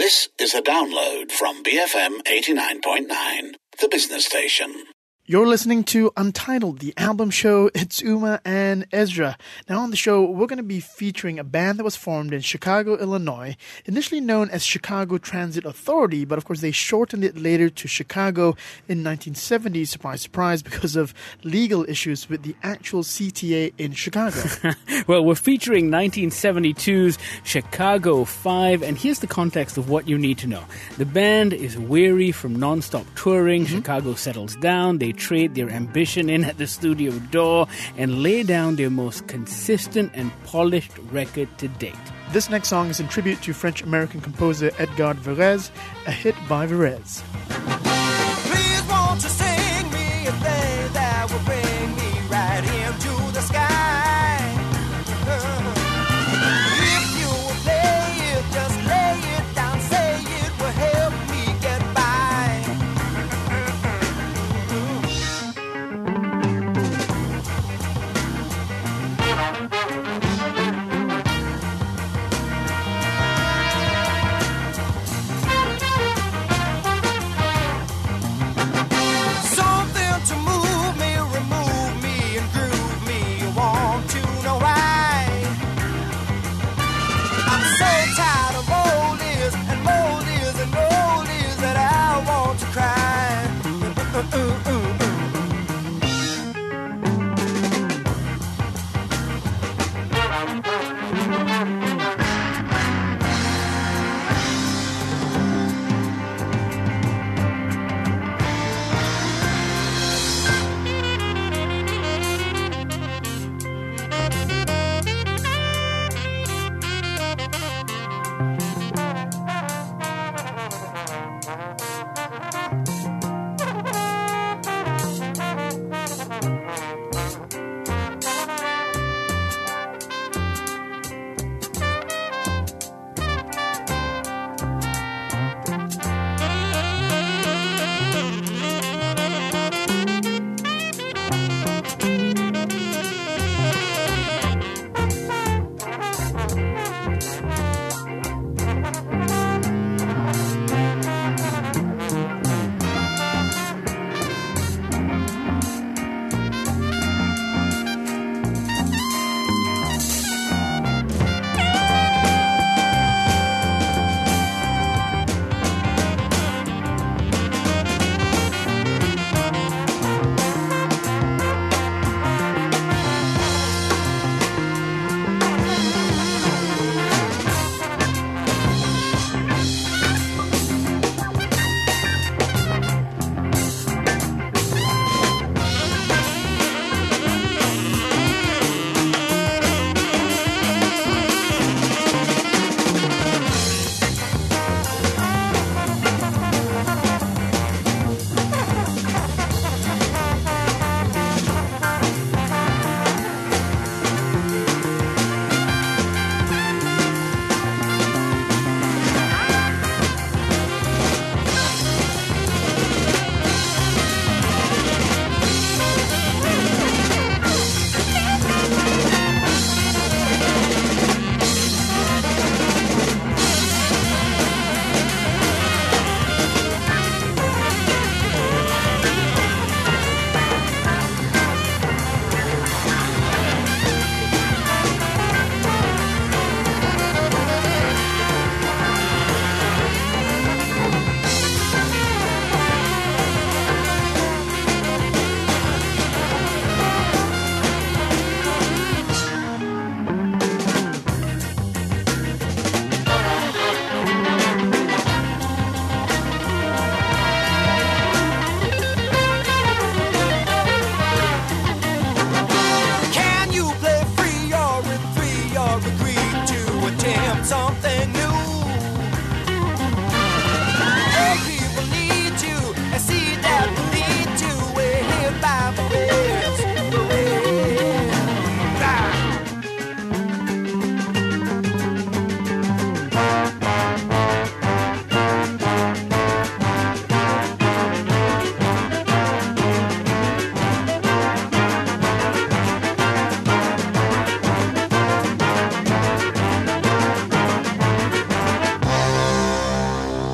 This is a download from BFM 89.9, the business station. You're listening to Untitled, the album show. It's Uma and Ezra. Now on the show, we're going to be featuring a band that was formed in Chicago, Illinois, initially known as Chicago Transit Authority, but of course they shortened it later to Chicago in 1970, surprise, surprise, because of legal issues with the actual CTA in Chicago. Well, we're featuring 1972's Chicago 5, and here's the context of what you need to know. The band is weary from non-stop touring. Chicago settles down. They trade their ambition in at the studio door and lay down their most consistent and polished record to date. This next song is in tribute to French-American composer Edgar Varese, a hit by Varese. Please won't you sing me a thing that will bring me right into the sky. If you will play it, just lay it down, say it will help me get by.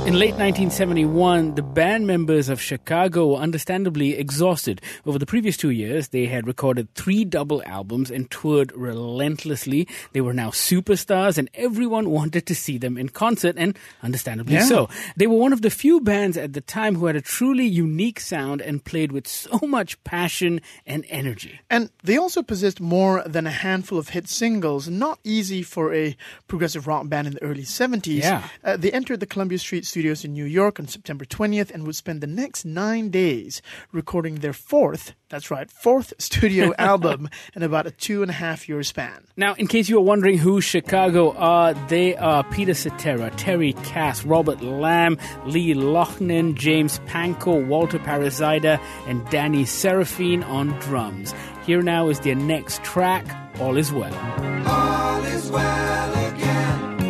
In late 1971, the band members of Chicago were understandably exhausted. Over the previous 2 years, they had recorded 3 double albums and toured relentlessly. They were now superstars, and everyone wanted to see them in concert, and understandably so. They were one of the few bands at the time who had a truly unique sound and played with so much passion and energy. And they also possessed more than a handful of hit singles, not easy for a progressive rock band in the early 70s. Yeah. They entered the Columbia Street Studios in New York on September 20th and would spend the next 9 days recording their fourth studio album in about a 2.5-year span. Now, in case you are wondering who Chicago are, they are Peter Cetera, Terry Cass, Robert Lamb, Lee Loughlin, James Pankow, Walter Parazida, and Danny Seraphine on drums. Here now is their next track, All Is Well. All is well again.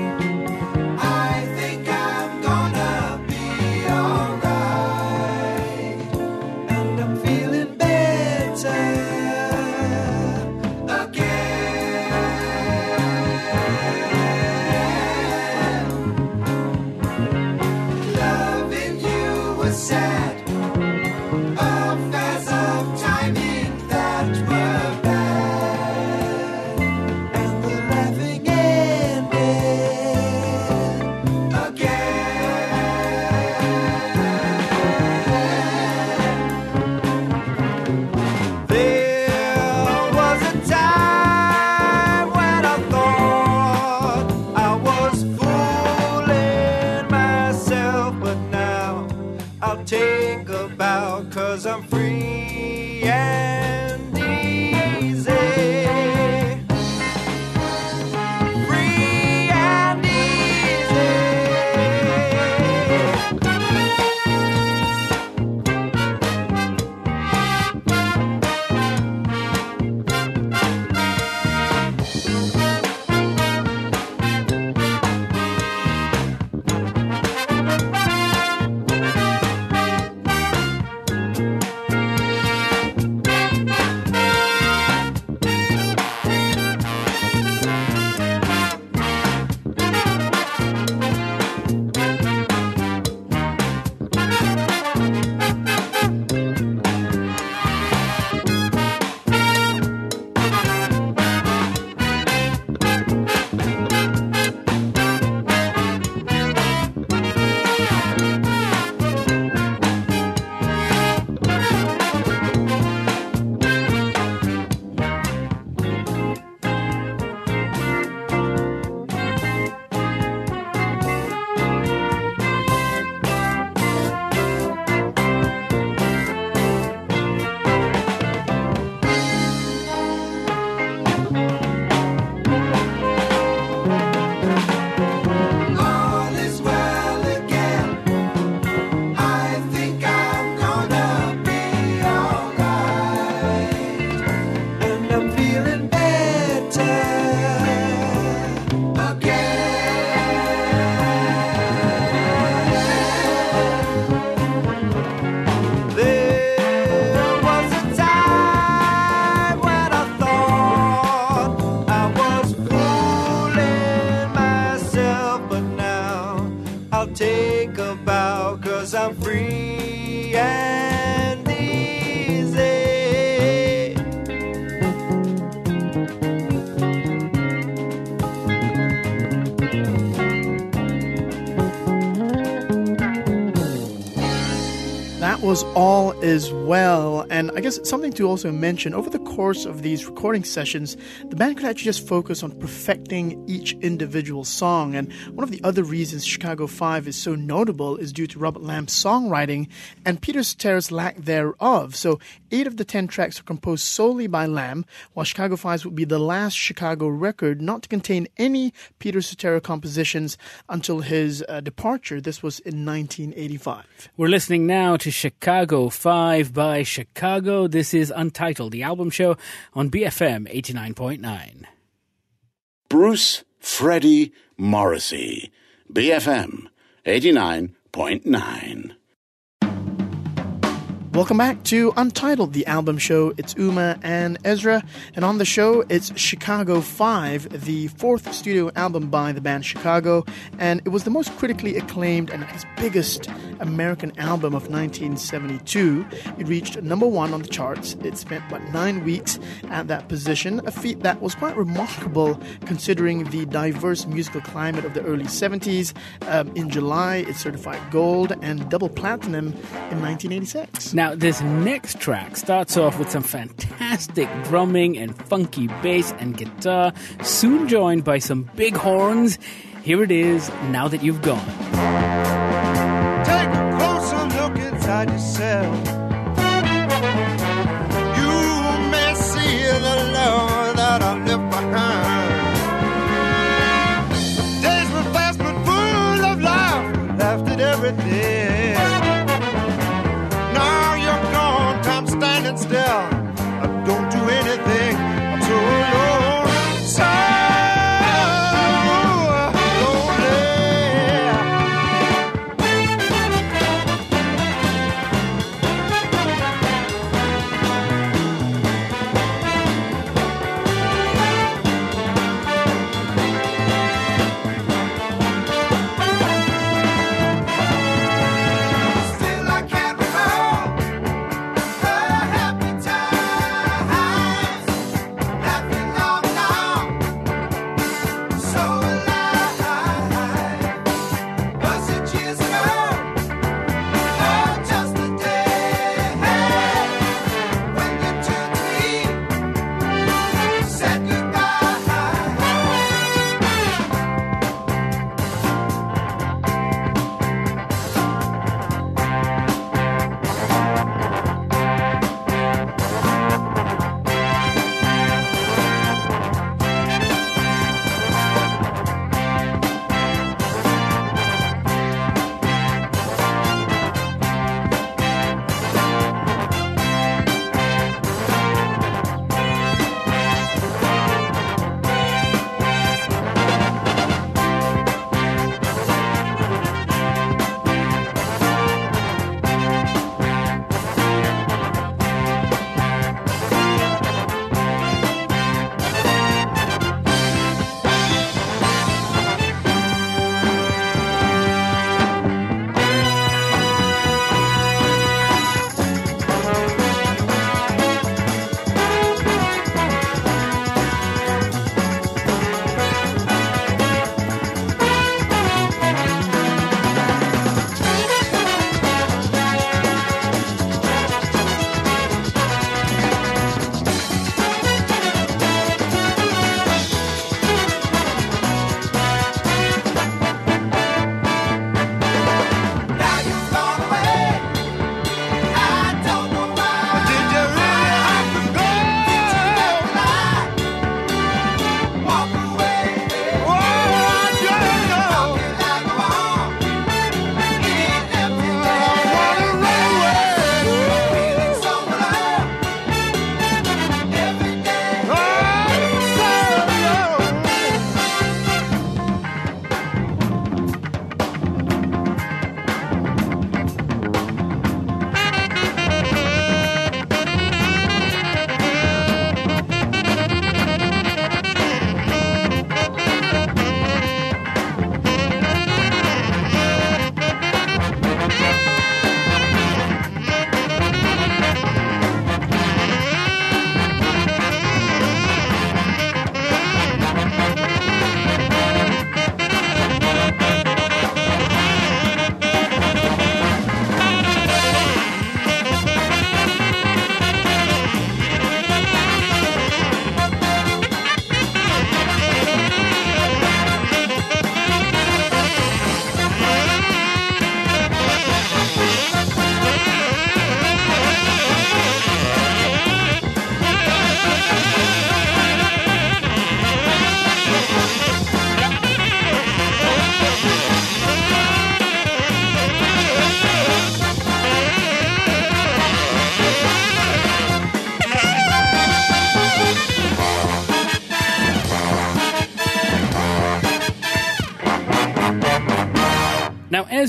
I think I'm gonna be alright. And I'm feeling better again. Loving you was sad. Affairs of timing that were bad. And the laughing ended again. There was a time when I thought I was fooling myself, but now I'll take a bow, 'cause I'm free and easy. Free and easy. All is well again. I think I'm gonna be alright. And I'm feeling better again. There was a time when I thought I was fooling myself, but now I'll take a bow, 'cause I'm free and easy. That was All Is Well. And I guess something to also mention, over the course of these recording sessions, the band could actually just focus on perfecting each individual song. And one of the other reasons Chicago 5 is so notable is due to Robert Lamb's songwriting and Peter Cetera's lack thereof. So 8 of the 10 tracks are composed solely by Lamb, while Chicago 5 would be the last Chicago record not to contain any Peter Cetera compositions until his departure. This was in 1985. We're listening now to Chicago 5 by Chicago. This is Untitled, the album show on BFM 89.9. Bruce Freddie Morrissey, BFM 89.9. Welcome back to Untitled, the album show. It's Uma and Ezra, and on the show, it's Chicago 5, the fourth studio album by the band Chicago, and it was the most critically acclaimed and its biggest American album of 1972. It reached number 1 on the charts. It spent about 9 weeks at that position, a feat that was quite remarkable considering the diverse musical climate of the early 70s. In July, it certified gold and double platinum in 1986. Now, this next track starts off with some fantastic drumming and funky bass and guitar, soon joined by some big horns. Here it is, Now That You've Gone. Take a closer look inside yourself. You may see the love that I left behind. Days were fast but full of life. We laughed at everything. Now you're gone, time standing still. I don't do anything. I'm so alone. So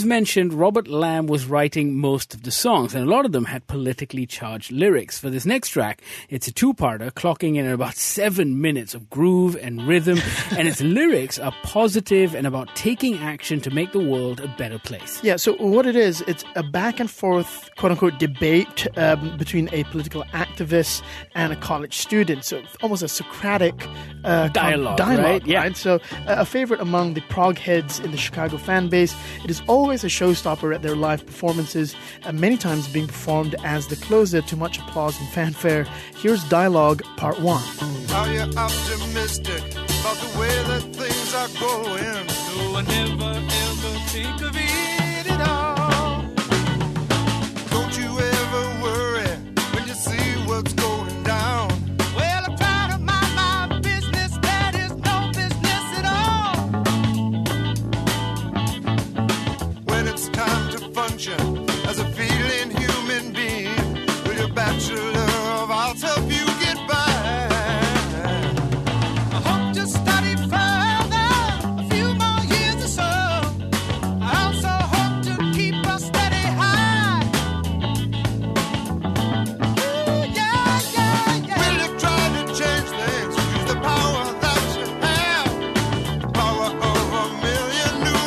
as mentioned, Robert Lamb was writing most of the songs, and a lot of them had politically charged lyrics. For this next track, it's a two-parter, clocking in at about 7 minutes of groove and rhythm, and its lyrics are positive and about taking action to make the world a better place. Yeah, so what it is, it's a back and forth, quote-unquote, debate between a political activist and a college student. So almost a Socratic dialogue, right? Yeah. Right? So a favorite among the prog heads in the Chicago fan base. It is always a showstopper at their live performances, and many times being performed as the closer to much applause and fanfare. Here's Dialogue Part 1. Are you optimistic about the way that things are going? No, I never ever think of it at all. Don't you ever worry when you see what's going down? Well, I'm trying to mind my business. That is no business at all. When it's time to function as a feeling human being, will your bachelor of arts help you get by? I hope to study further, a few more years or so. I also hope to keep a steady high. Ooh, yeah, yeah, yeah. Will you try to change things? Use the power that you have, the power of a million new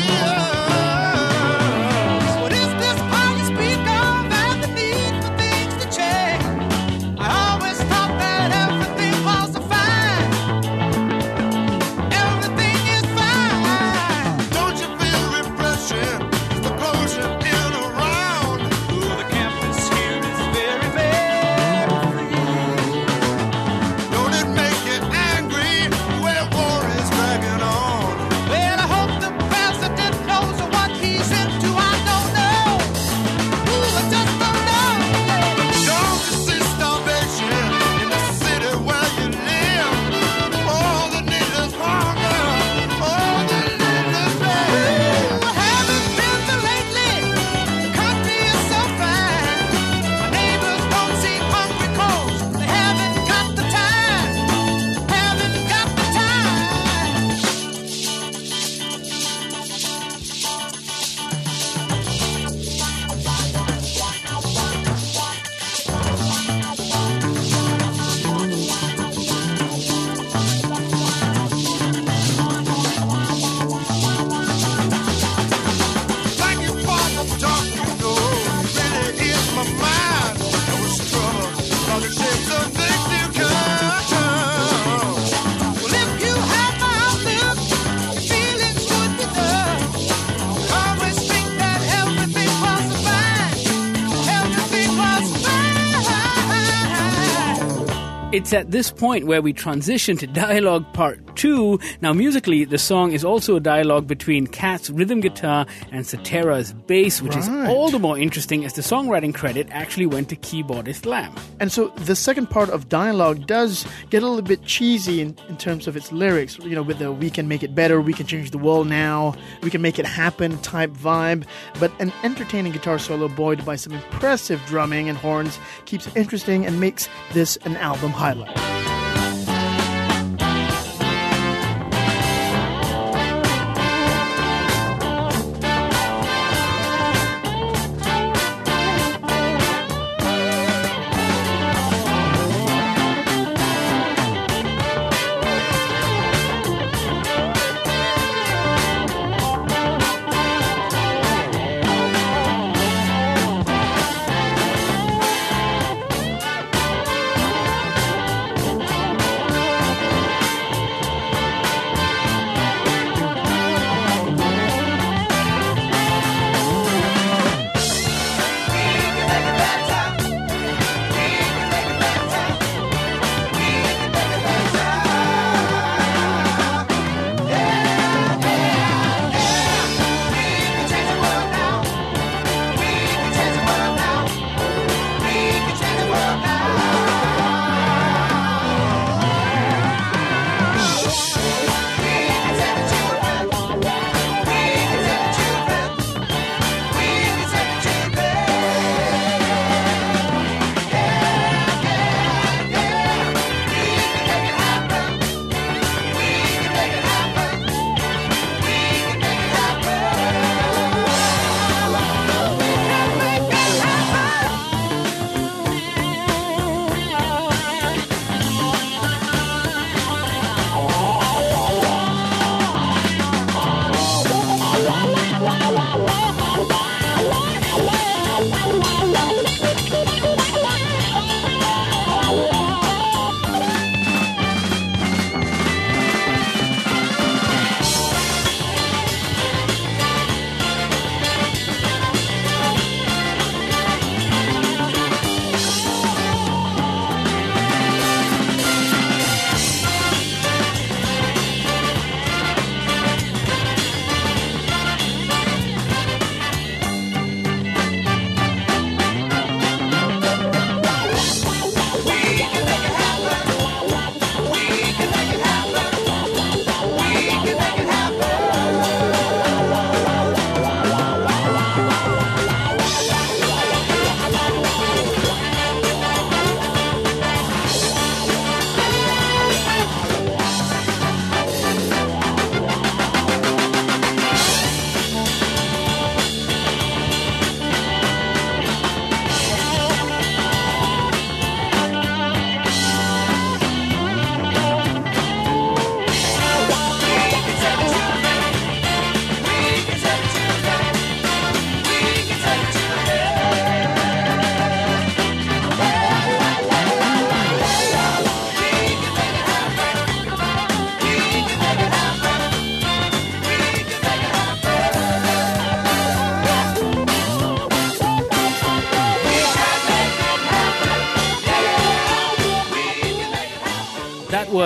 ideas. What is this power you speak of and the need for things to change? I always thought that everything was fine. Everything is fine. Don't you feel repression? It's the closure in around. Ooh, the campus here is very, very free. Don't it make you angry where war is dragging on? Well, I hope the president knows what he's into. I don't know. Ooh, I just don't know. Don't you see starvation in the city where you live? All the need is hunger. All the need is pain. I haven't been there lately. The country is so fine. My neighbors don't seem hungry 'cause they haven't got the time. Haven't got the time. Thank you for the talk, you know, it really is my mind. I was trouble, all the shapes of things you come. Well, if you have my outlook, your feelings should be done. I always think that everything was fine. Everything was fine. It's at this point where we transition to Dialogue Part 2. Now, musically, the song is also a dialogue between Kat's rhythm guitar and Cetera's bass, which is Right. all the more interesting as the songwriting credit actually went to keyboardist Lamb. And so the second part of Dialogue does get a little bit cheesy in terms of its lyrics, you know, with the "we can make it better, we can change the world now, we can make it happen" type vibe. But an entertaining guitar solo buoyed by some impressive drumming and horns keeps it interesting and makes this an album highlight.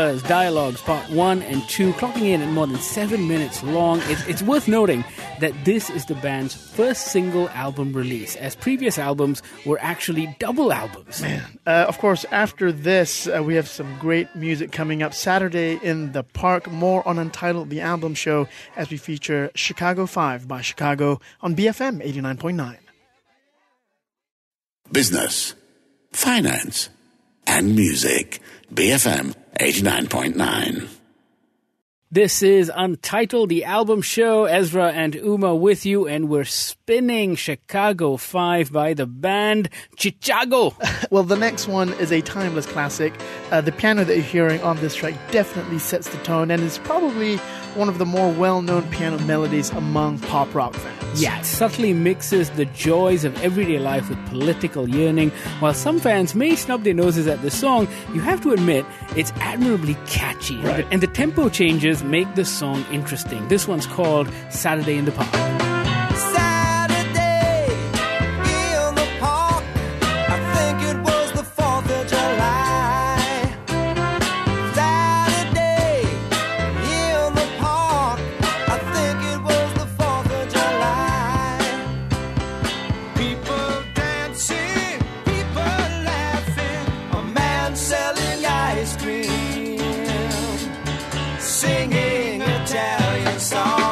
Acapellas, Dialogues, Part 1 and 2, clocking in at more than 7 minutes long. It's worth noting that this is the band's first single album release, as previous albums were actually double albums. Of course, after this, we have some great music coming up Saturday in the Park. More on Untitled, the album show, as we feature Chicago 5 by Chicago on BFM 89.9. Business, finance, and music. BFM 89.9. This is Untitled, the album show. Ezra and Uma with you, and we're spinning Chicago 5 by the band Chicago. Well, the next one is a timeless classic. The piano that you're hearing on this track definitely sets the tone and is probably one of the more well-known piano melodies among pop rock fans. Yeah, it subtly mixes the joys of everyday life with political yearning. While some fans may snub their noses at the song, you have to admit it's admirably catchy. Right. And the tempo changes make the song interesting. This one's called Saturday in the Park. Saturday in the park. I think it was the 4th of July. Saturday in the park. I think it was the 4th of July. People dancing, people laughing. A man selling ice cream, singing Italian songs.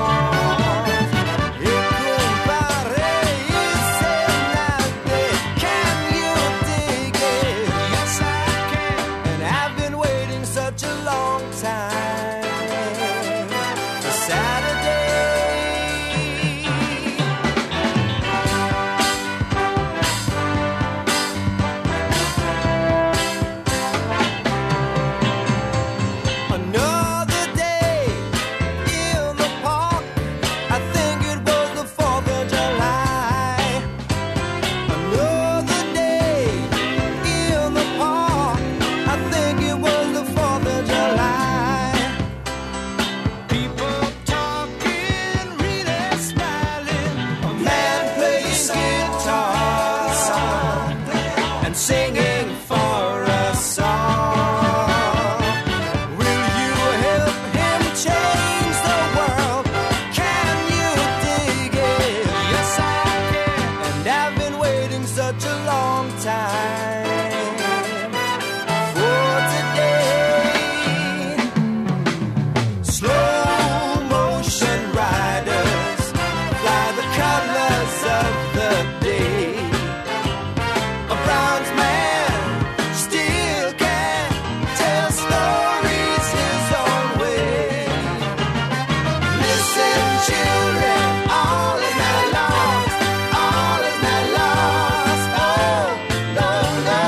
Such a long time for Saturday. Another day in the park. I think it was the 4th of July. Another day in the park. I think it was the 4th of July. People talking, really smiling. A man plays guitar and singing for a song. Will you help him change the world? Can you dig it? Yes, I can. And I've been waiting such a long time for today. Slow motion riders fly the colors of the day. A bronze man still can tell stories his own way. Listen, children, all is not lost. All is not lost. Oh, no, no.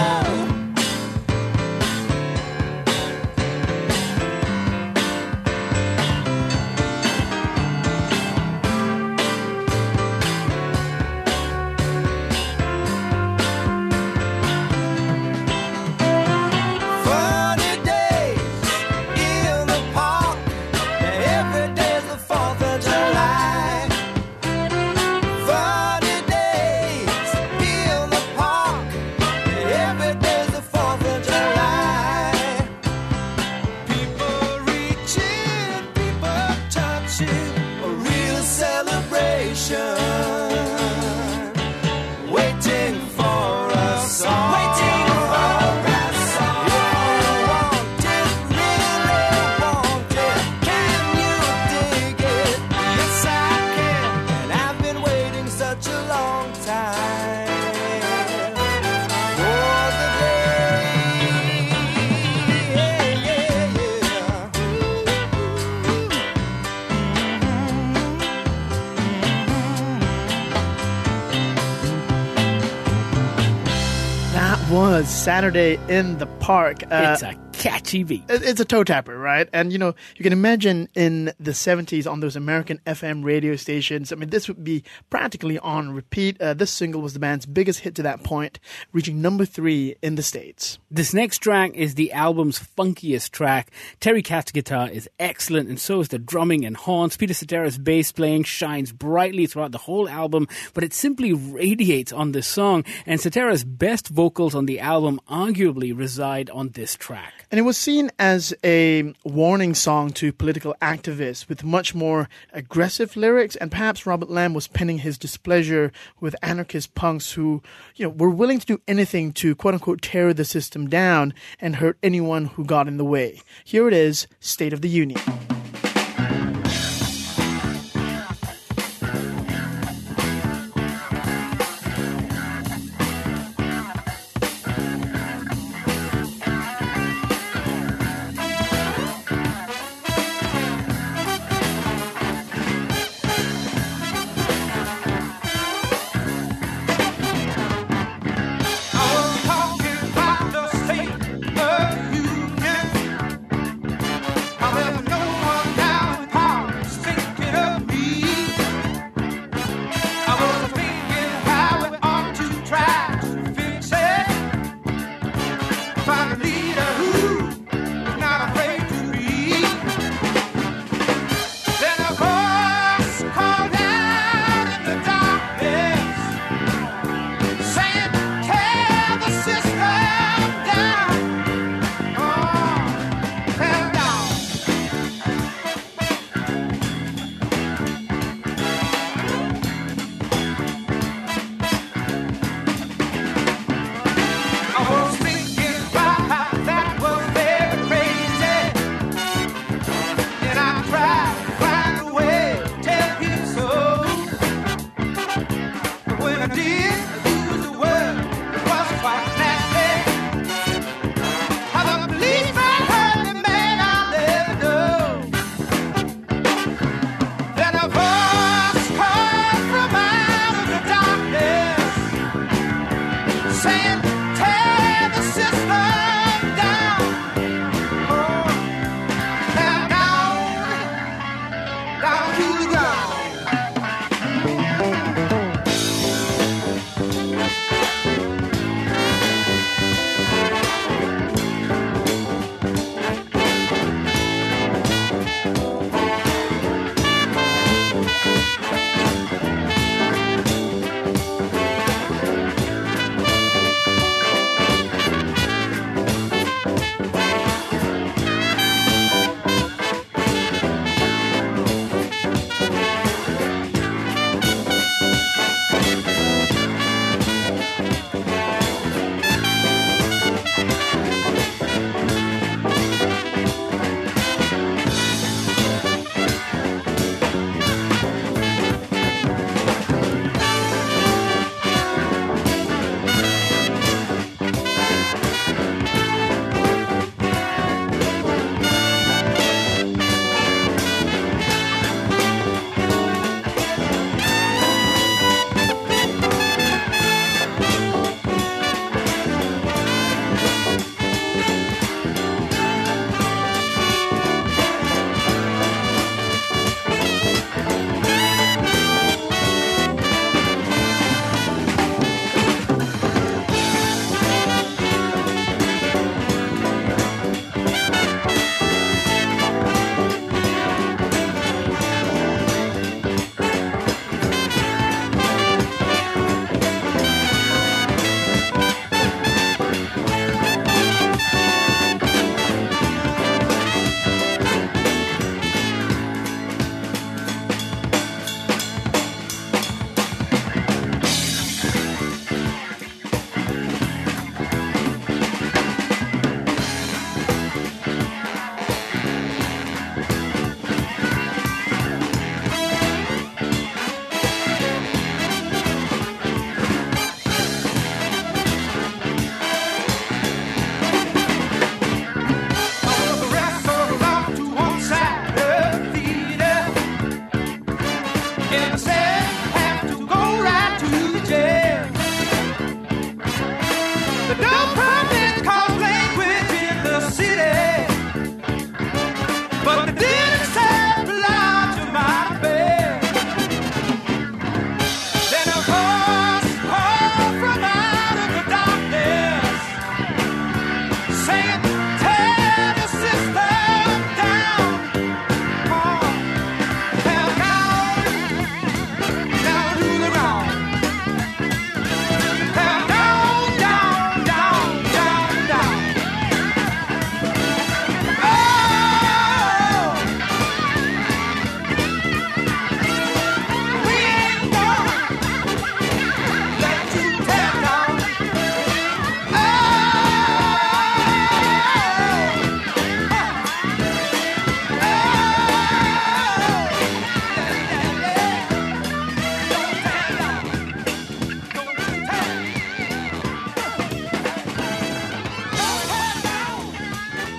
Funny days in the park. Every day's the 4th of July. Funny days in the park. Every day's the 4th of July. People reaching, people touching. A real celebration. Waiting for a song. Waiting for a song. If you want it, really want it, can you dig it? Yes, I can. And I've been waiting such a long time for the day. Yeah, yeah, That was Saturday in the Park. It's a catchy beat. It's a toe tapper, right? And, you know, you can imagine in the 70s on those American FM radio stations, I mean, this would be practically on repeat. This single was the band's biggest hit to that point, reaching number 3 in the States. This next track is the album's funkiest track. Terry Katz's guitar is excellent, and so is the drumming and horns. Peter Cetera's bass playing shines brightly throughout the whole album, but it simply radiates on this song. And Cetera's best vocals on the album arguably reside on this track. And it was seen as a warning song to political activists with much more aggressive lyrics, and perhaps Robert Lamb was penning his displeasure with anarchist punks who, were willing to do anything to quote-unquote tear the system down and hurt anyone who got in the way. Here it is, State of the Union. How there's no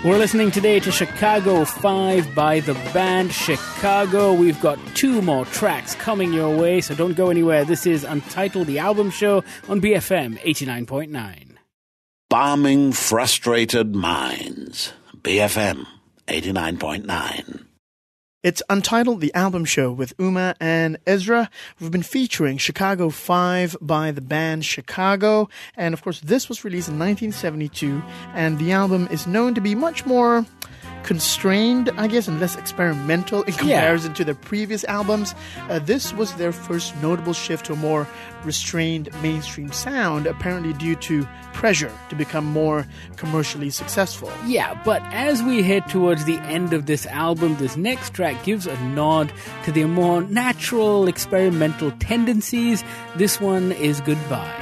We're listening today to Chicago 5 by the band Chicago. We've got 2 more tracks coming your way, so don't go anywhere. This is Untitled, the album show on BFM 89.9. Bombing frustrated minds. BFM 89.9. It's Untitled, the album show with Uma and Ezra. We've been featuring Chicago 5 by the band Chicago. And of course, this was released in 1972. And the album is known to be much more constrained, I guess, and less experimental in comparison to their previous albums. This was their first notable shift to a more restrained mainstream sound, apparently due to pressure to become more commercially successful. Yeah, but as we head towards the end of this album, this next track gives a nod to their more natural experimental tendencies. This one is Goodbye.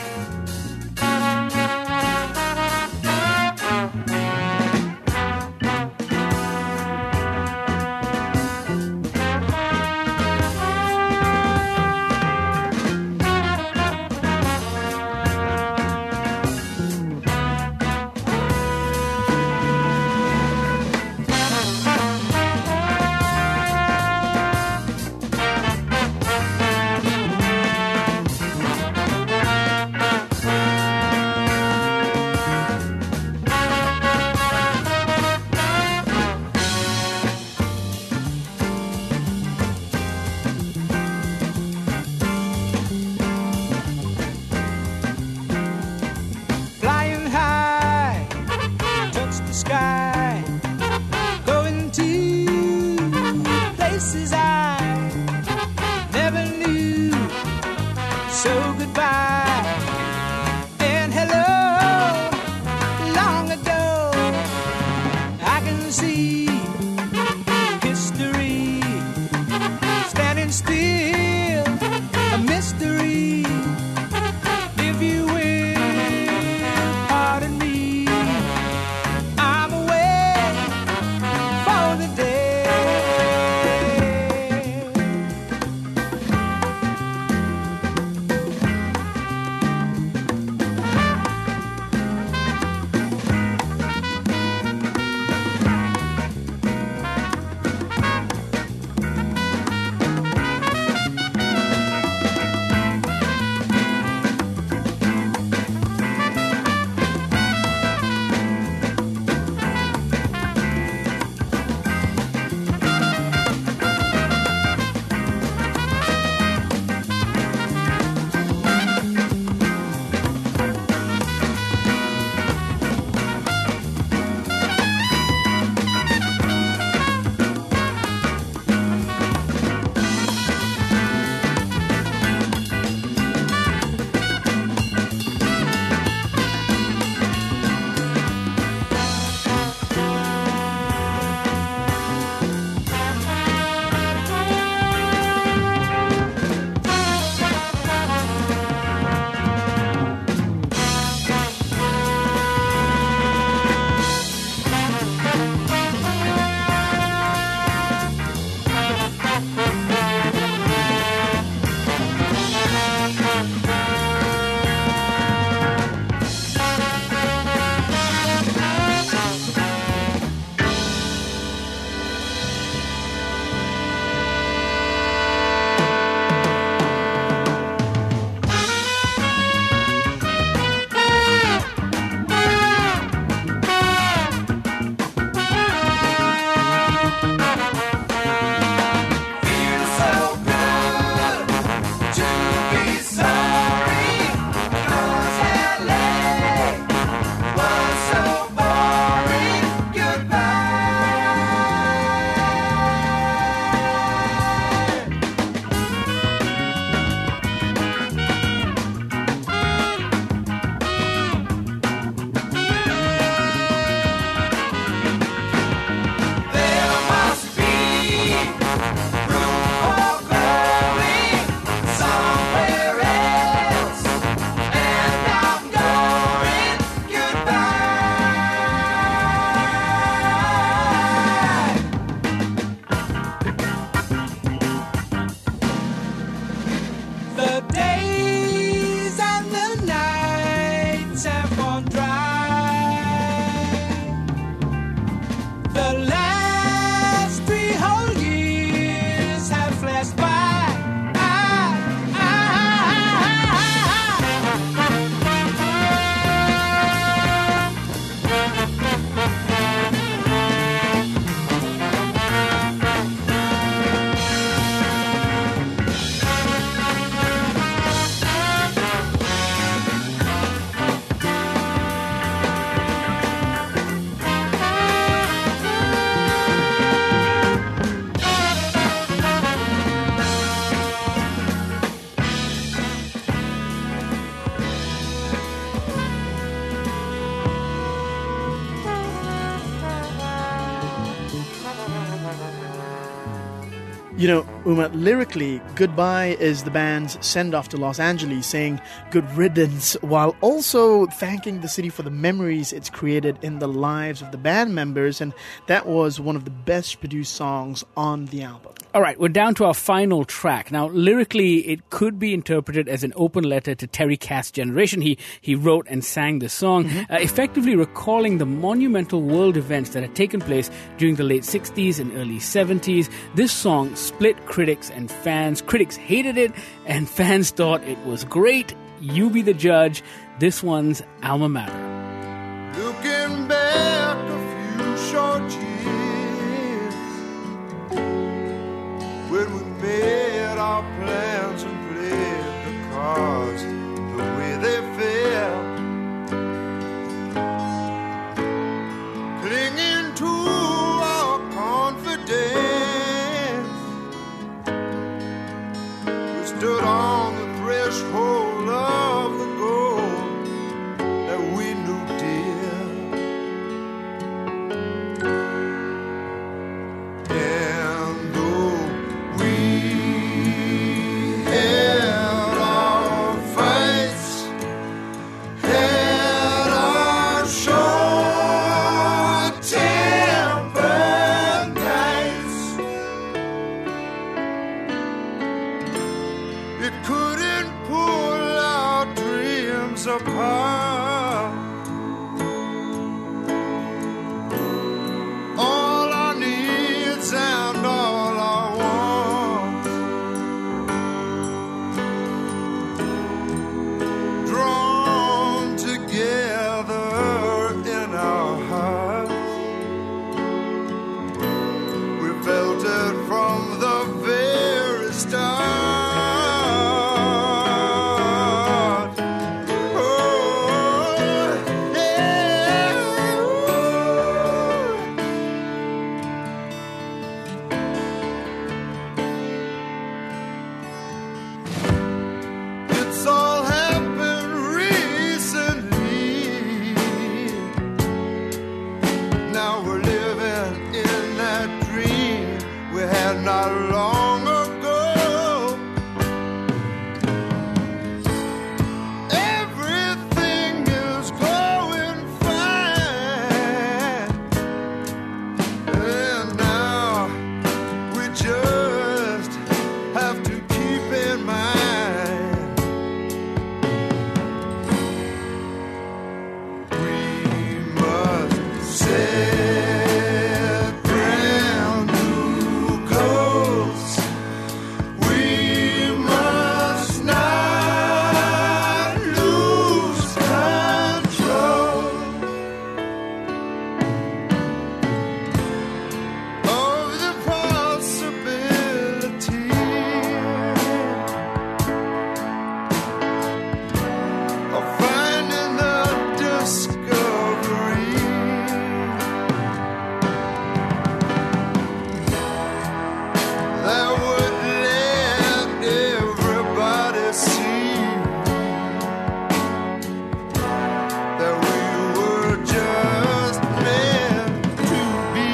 You know, Uma, lyrically, Goodbye is the band's send-off to Los Angeles, saying good riddance, while also thanking the city for the memories it's created in the lives of the band members, and that was one of the best produced songs on the album. All right, we're down to our final track. Now, lyrically, it could be interpreted as an open letter to Terry Cass' generation. He wrote and sang the song, effectively recalling the monumental world events that had taken place during the late 60s and early 70s. This song split critics and fans. Critics hated it, and fans thought it was great. You be the judge. This one's Alma Mater. Looking back a few short years when we made our plans and played the cards the way they fell, clinging to our confidence, we stood on the threshold of the goal that we knew dear. And though we held our fights, had our short-tempered nights, it couldn't pull our dreams apart. All our needs and all our wants drawn together in our hearts. We felt it from the very start. Oh, yeah. It's all happened recently. Now we're living in that dream we had not long ago. Everything is going fine, and now we just have to keep in mind we must set brand new goals. We must not lose control of the possibility of finding the discovery that would let everybody see that we were just meant to be.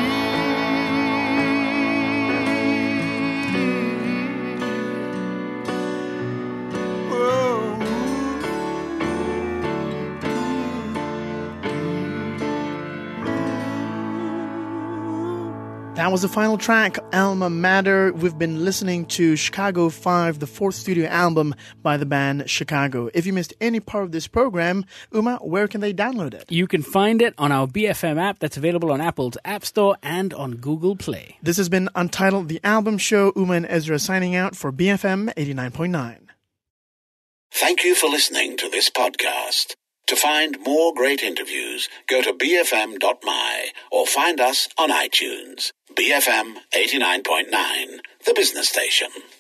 That was the final track, Alma Mater. We've been listening to Chicago 5, the fourth studio album by the band Chicago. If you missed any part of this program, Uma, where can they download it? You can find it on our BFM app that's available on Apple's App Store and on Google Play. This has been Untitled, the album show. Uma and Ezra signing out for BFM 89.9. Thank you for listening to this podcast. To find more great interviews, go to bfm.my or find us on iTunes. BFM 89.9, the business station.